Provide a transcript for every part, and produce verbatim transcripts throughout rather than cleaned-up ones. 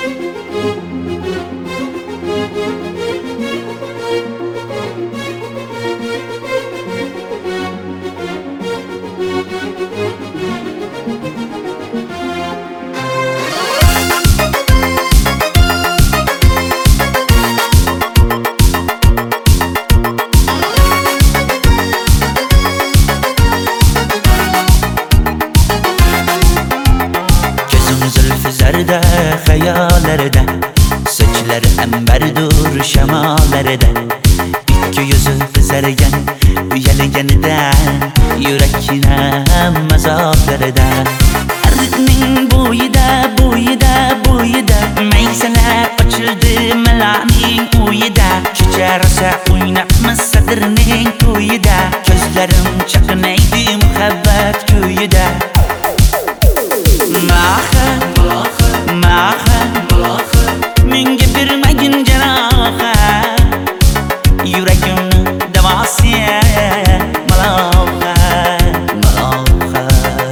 Zülfüzarda hayallarda, sochlari ambardur shamollarida, ikki yuzi qizargan uyalganida, yurakning mazoblarida, arqning bo'yida bo'yida bo'yida maysalar ochildi malaning uyida, kecharsa o'ynabmiz sadirning to'yida, ko'zlarim chaqnaydi muhabbat kuyida. Maha, maha, menga bermagin janoha, yuragimni davosi maloha, maloha.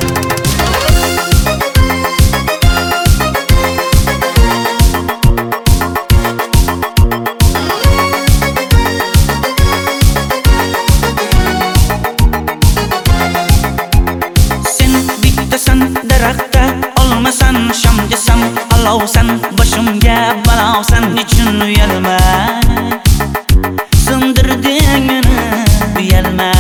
Sen bittasan daraxtda, olmasan shamgasan, olovsan boshimga balosan, nechun uyalma, sindirding meni uyalma.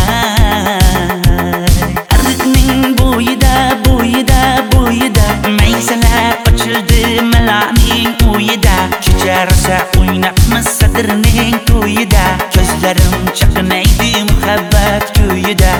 Arqning bo'yida bo'yida bo'yida maysalar ochildi malaning uyida, kecharsa o'ynabmiz sadirning to'yida, ko'zlarim chaqnaydi muhabbat kuyida.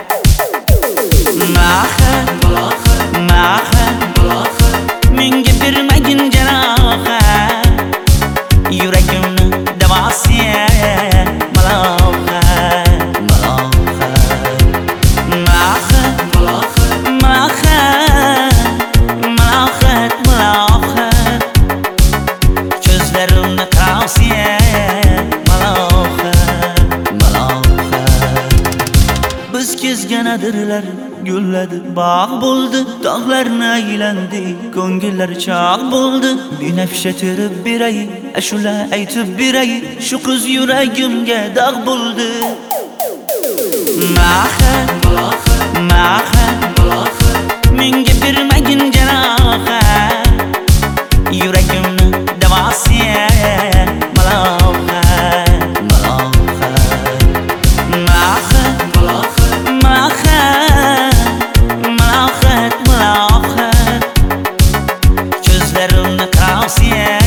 Maha, maha, menga bermagin janoha, yuragimni davosi maloha, maloha. Maha, maha, maloha, maloha, ko'zlarimni qarasi maloha, maloha. Biz kezganadirlar gulladi, bog' bo'ldi, tog'larni aylandi, ko'ngillar chog' bo'ldi, binafsha terib beray, ashula aytib beray, shu qiz yuragimga dog' bo'ldi. Maha, maha, menga bermagin janoha, yuragimni davosi maloha, maloha. Maha, maha, ko'zlarimni qarasi